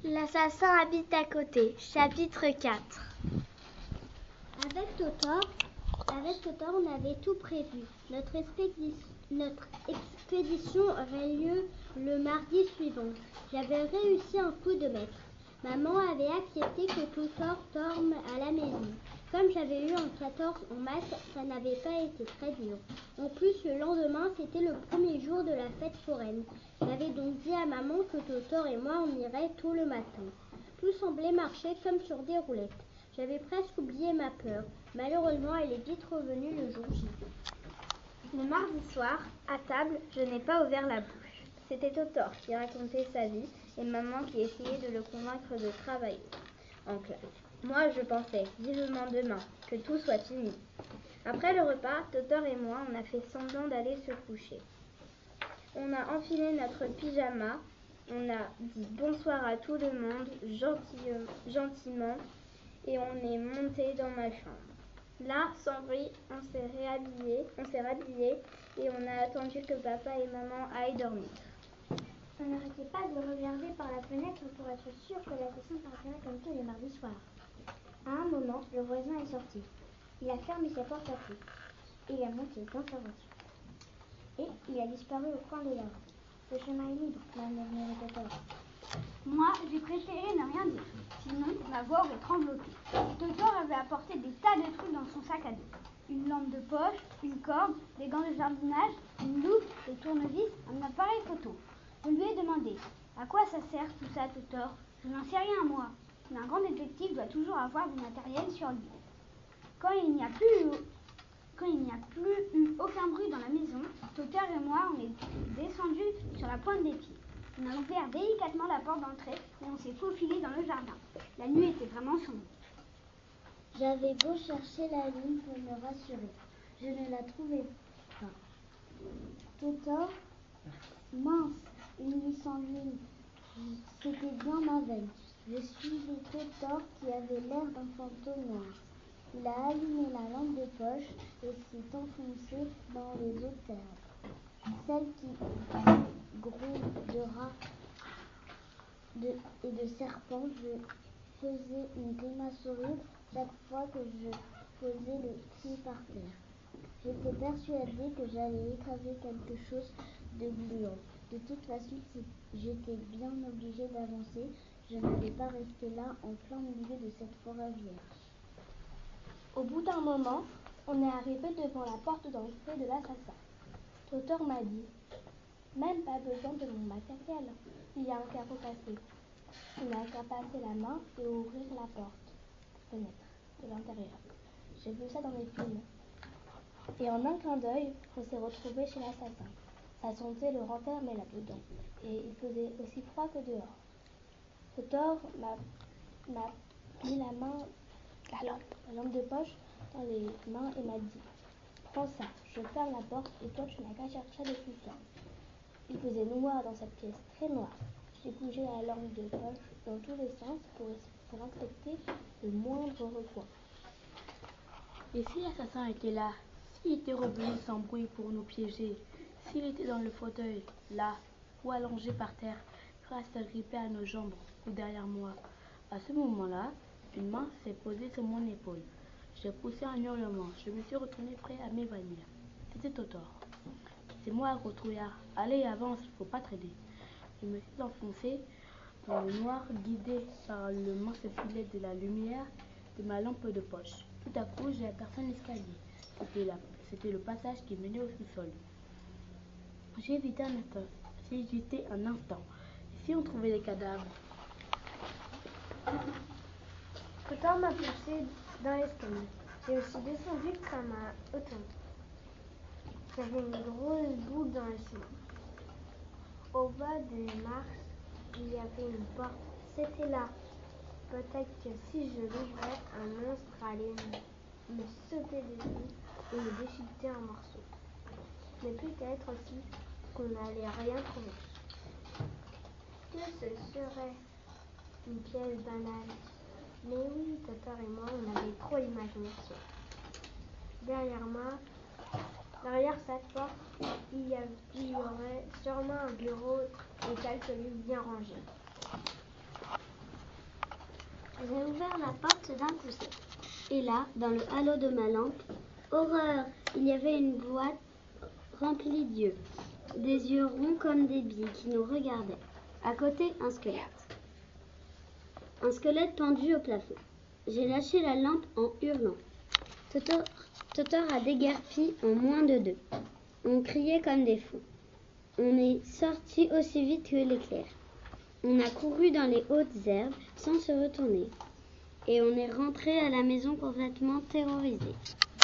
L'assassin habite à côté, chapitre 4. Avec Totor, on avait tout prévu. Notre expédition aurait lieu le mardi suivant. J'avais réussi un coup de maître. Maman avait accepté que Totor dorme à la maison. Comme j'avais eu un 14 en maths, ça n'avait pas été très dur. En plus, le lendemain, c'était le premier jour de la fête foraine. J'avais donc dit à maman que Totor et moi, on irait tôt le matin. Tout semblait marcher comme sur des roulettes. J'avais presque oublié ma peur. Malheureusement, elle est vite revenue le jour J. Le mardi soir, à table, je n'ai pas ouvert la bouche. C'était Totor qui racontait sa vie et maman qui essayait de le convaincre de travailler en classe. Moi, je pensais vivement demain que tout soit fini. Après le repas, Totor et moi, on a fait semblant d'aller se coucher. On a enfilé notre pyjama, on a dit bonsoir à tout le monde gentiment et on est monté dans ma chambre. Là, sans bruit, on s'est rhabillé et on a attendu que papa et maman aillent dormir. On n'arrêtait pas de regarder par la fenêtre pour être sûr que l'assassin partirait comme tous les mardis soirs. À un moment, le voisin est sorti. Il a fermé sa porte à clé. Il est monté dans sa voiture. Et il a disparu au coin de la rue. Le chemin est libre, m'a murmuré Totor. Moi, j'ai préféré ne rien dire, sinon ma voix aurait trembloté. Totor avait apporté des tas de trucs dans son sac à dos. Une lampe de poche, une corde, des gants de jardinage, une loupe, des tournevis, un appareil photo. Je lui ai demandé « À quoi ça sert tout ça, Totor ?»« Je n'en sais rien, moi. Mais un grand détective doit toujours avoir du matériel sur lui. » Quand il n'y a plus eu aucun bruit dans la maison, Totor et moi, on est descendus sur la pointe des pieds. On a ouvert délicatement la porte d'entrée et on s'est faufilé dans le jardin. La nuit était vraiment sombre. J'avais beau chercher la lune pour me rassurer. Je ne la trouvais pas. Totor, mince, une nuit sans lune, c'était bien ma veine. Je suivais Totor qui avait l'air d'un fantôme noir. Il a allumé la lampe de poche et s'est enfoncé dans les eaux terres. Celle qui gronde de rats et de serpents. Je faisais une grimace horrible chaque fois que je posais le pied par terre. J'étais persuadée que j'allais écraser quelque chose de gluant. De toute façon, si j'étais bien obligée d'avancer, je n'allais pas rester là en plein milieu de cette forêt vierge. Au bout d'un moment, on est arrivé devant la porte d'entrée de l'assassin. Totor m'a dit « Même pas besoin de mon matériel, il y a un carreau cassé. » Il n'a qu'à passer la main et ouvrir la fenêtre de l'intérieur. J'ai vu ça dans les films. Et en un clin d'œil, on s'est retrouvés chez l'assassin. Ça sentait le renfermer là-dedans. Et il faisait aussi froid que dehors. Totor m'a mis la lampe de poche dans les mains et m'a dit « Prends ça, je ferme la porte et toi tu n'as qu'à chercher le sous-sol. » Il faisait noir dans cette pièce, très noir. J'ai bougé la lampe de poche dans tous les sens pour inspecter le moindre recoin. Et si l'assassin était là, s'il était revenu sans bruit pour nous piéger, s'il était dans le fauteuil, là, ou allongé par terre, prêt à s'agripper à nos jambes ou derrière moi, à ce moment-là, une main s'est posée sur mon épaule. J'ai poussé un hurlement, je me suis retournée prêt à m'évanouir. C'était Totor. C'est moi, gros trouillard. Allez, avance, faut pas traîner. Je me suis enfoncé dans le noir, guidé par le mince filet de la lumière de ma lampe de poche. Tout à coup, j'ai aperçu un escalier. C'était le passage qui menait au sous-sol. J'ai hésité un instant. Et si on trouvait des cadavres? Totor m'a poussé dans l'escalier. J'ai aussi descendu que ça m'a autant. J'avais une grosse boule dans le ciment. Au bas des marches, il y avait une porte. C'était là. Peut-être que si je l'ouvrais, un monstre allait me sauter dessus et me déchiqueter en morceaux. Mais peut-être aussi qu'on n'allait rien trouver. Que ce serait une pièce banale. Mais oui, Totor et moi, on avait trop l'imagination. Derrière cette porte, il y aurait sûrement un bureau et quelques livres bien rangés. J'ai ouvert la porte d'un coup sec. Et là, dans le halo de ma lampe, horreur, il y avait une boîte remplie d'yeux. Des yeux ronds comme des billes qui nous regardaient. À côté, un squelette. Un squelette pendu au plafond. J'ai lâché la lampe en hurlant. Totor a déguerpi en moins de 2. On criait comme des fous. On est sorti aussi vite que l'éclair. On a couru dans les hautes herbes sans se retourner. Et on est rentré à la maison complètement terrorisé.